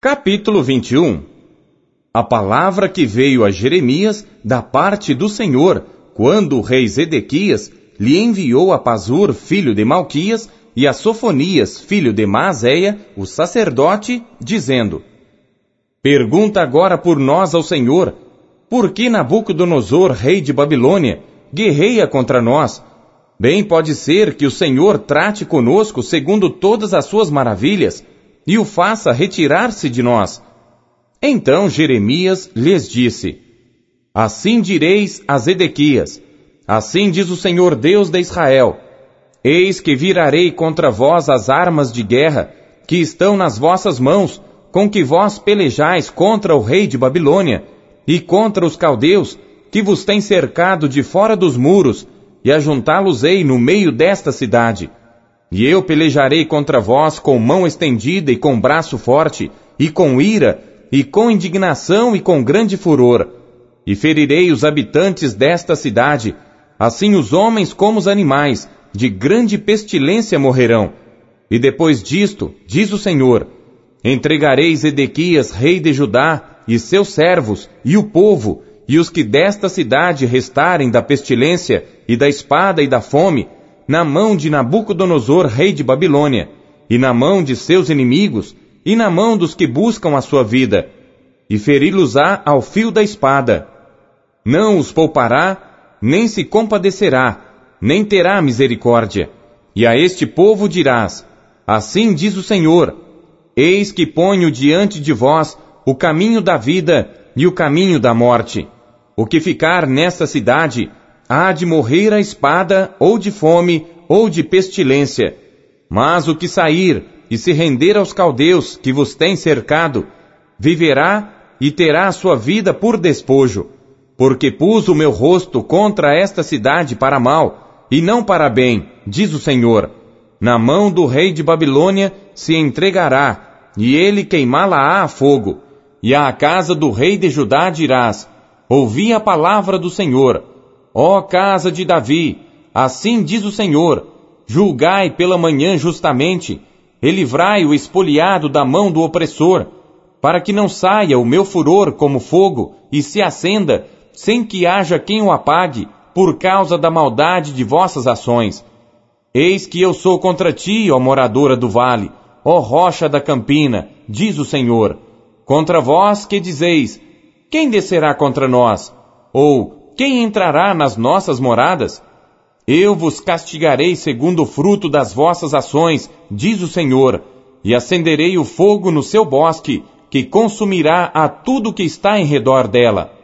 Capítulo 21. A palavra que veio a Jeremias da parte do Senhor, quando o rei Zedequias lhe enviou a Pazur, filho de Malquias, e a Sofonias, filho de Maaseia, o sacerdote, dizendo: Pergunta agora por nós ao Senhor, por que Nabucodonosor, rei de Babilônia, guerreia contra nós? Bem pode ser que o Senhor trate conosco segundo todas as suas maravilhas, e o faça retirar-se de nós. Então Jeremias lhes disse: Assim direis a Zedequias, assim diz o Senhor Deus de Israel: Eis que virarei contra vós as armas de guerra que estão nas vossas mãos, com que vós pelejais contra o rei de Babilônia, e contra os caldeus, que vos têm cercado de fora dos muros, e ajuntá-los-ei no meio desta cidade. E eu pelejarei contra vós com mão estendida e com braço forte, e com ira, e com indignação e com grande furor. E ferirei os habitantes desta cidade, assim os homens como os animais, de grande pestilência morrerão. E depois disto, diz o Senhor, entregarei Zedequias, rei de Judá, e seus servos, e o povo, e os que desta cidade restarem da pestilência, e da espada e da fome, na mão de Nabucodonosor, rei de Babilônia, e na mão de seus inimigos, e na mão dos que buscam a sua vida, e feri-los-á ao fio da espada. Não os poupará, nem se compadecerá, nem terá misericórdia. E a este povo dirás: Assim diz o Senhor, eis que ponho diante de vós o caminho da vida e o caminho da morte. O que ficar nesta cidade há de morrer à espada, ou de fome, ou de pestilência. Mas o que sair e se render aos caldeus que vos têm cercado, viverá e terá a sua vida por despojo. Porque pus o meu rosto contra esta cidade para mal, e não para bem, diz o Senhor. Na mão do rei de Babilônia se entregará, e ele queimá-la-á a fogo. E à casa do rei de Judá dirás: Ouvi a palavra do Senhor. Ó casa de Davi, assim diz o Senhor: Julgai pela manhã justamente, e livrai o espoliado da mão do opressor, para que não saia o meu furor como fogo e se acenda, sem que haja quem o apague, por causa da maldade de vossas ações. Eis que eu sou contra ti, ó moradora do vale, ó rocha da campina, diz o Senhor. Contra vós que dizeis: Quem descerá contra nós? Ou quem entrará nas nossas moradas? Eu vos castigarei segundo o fruto das vossas ações, diz o Senhor, e acenderei o fogo no seu bosque, que consumirá a tudo que está em redor dela.